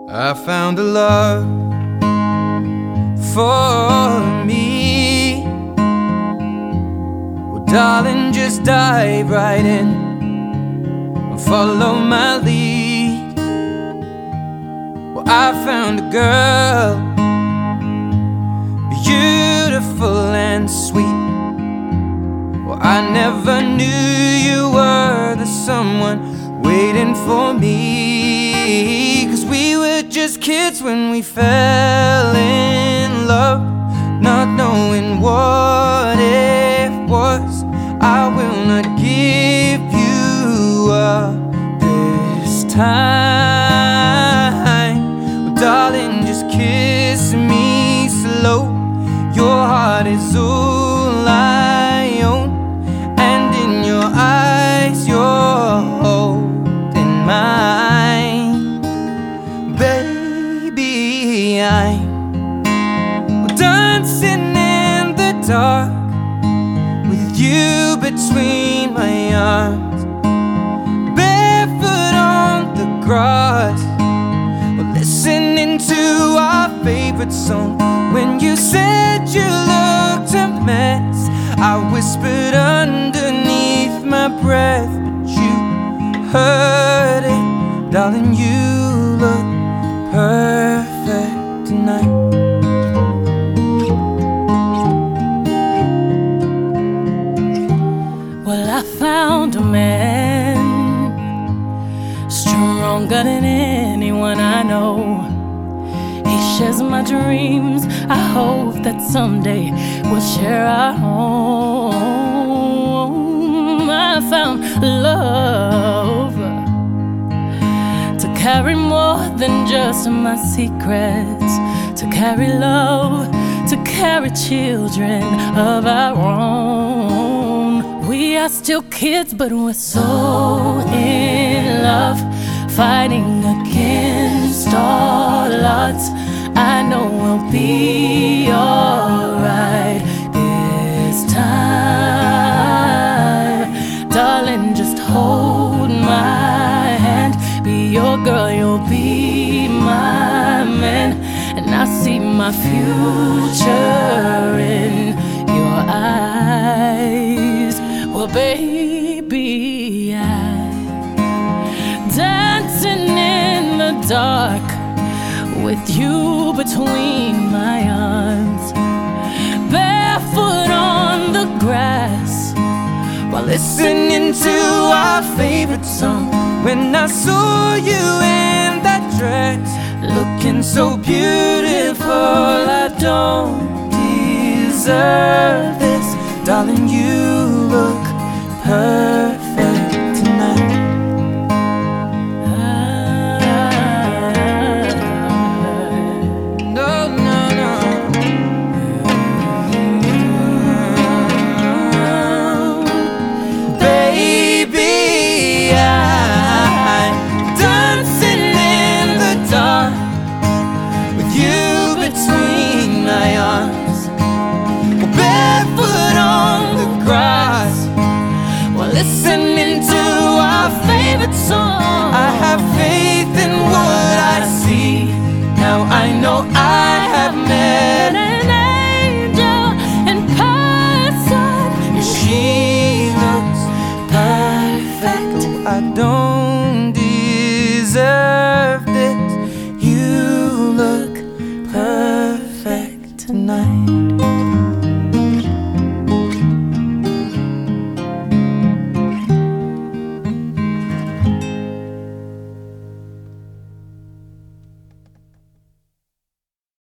I found a love for me. Well, darling, just dive right in and follow my lead. Well, I found a girl, beautiful and sweet. Well, I never knew you were the someone waiting for me, 'cause we were just kids when we fell in love, not knowing what it was. I will not give you up this time. Well, darling, just kiss me slow. Your heart is all I own, and in your eyes you're holding mine. Baby, I'm dancing in the dark with you between my arms, barefoot on the grass. We're listening to our favorite song. When you said you looked a mess, I whispered underneath my breath, but you heard it. Darling, you look perfect tonight. Well, I found a man stronger than anyone I know. He shares my dreams. I hope that someday we'll share our home. I found love to carry more than just my secrets, to carry love, to carry children of our own. We are still kids, but we're so in love, fighting against all odds. I know we'll be alright this time. Darling, just hold my hand. Be your girl, you'll be my man. And I see my future in your eyes. Well, baby, I'm dancing in the dark with you between my arms, barefoot on the grass, while listening to our favorite song. When I saw you in that dress, looking so beautiful, I don't deserve this. Darling, you look perfect.